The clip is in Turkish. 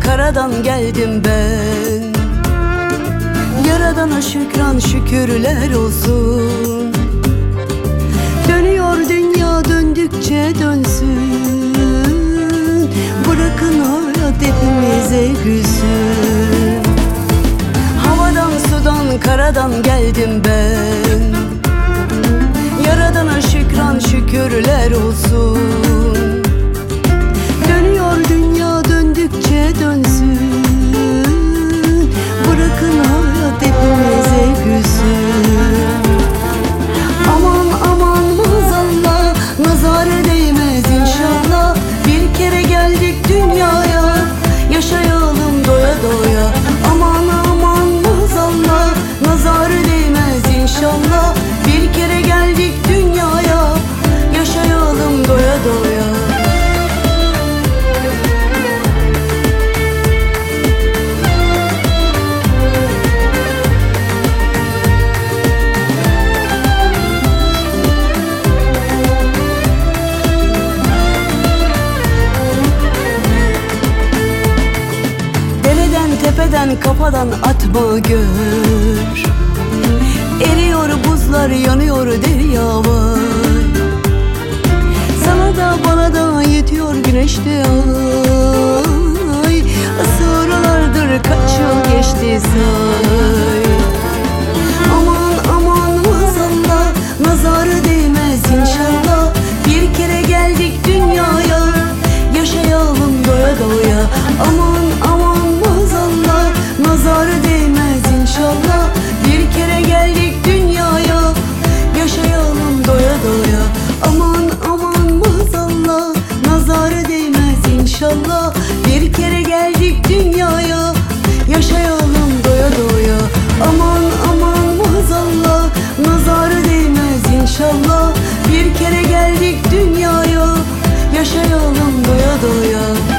karadan geldim ben. Yaradana şükran şükürler olsun. Dönüyor dünya döndükçe dönsün. Bırakın hayat hepimize gülsün. Havadan sudan karadan geldim ben. Yaradana şükran şükürler olsun. Dönüyor dünya döndükçe dönsün. Bırakın hayat hepimize gülsün. Aman aman maazallah, nazara değmez inşallah. Bir kere geldik dünyaya, yaşayalım doya doya. Aman aman maazallah, nazara değmez inşallah. Bir kere geldik dünyaya, yaşayalım doya doya. Tepeden kafadan atma gör. Eriyor buzlar, yanıyor derya var. Sana da bana da yetiyor güneşte ay. Asırlardır kaç yıl geçti say. Aman aman maazallah, nazarı değmez inşallah. Bir kere geldik dünyaya, yaşayalım doya doya. Aman aman maazallah, nazarı değmez inşallah. Bir kere geldik dünyaya, yaşayalım doya doya. Aman aman maazallah, nazarı değmez inşallah. Bir kere geldik dünyaya, yaşayalım doya doya. Aman aman maazallah, nazarı değmez inşallah. Bir kere geldik dünyaya, yaşayalım doya doya.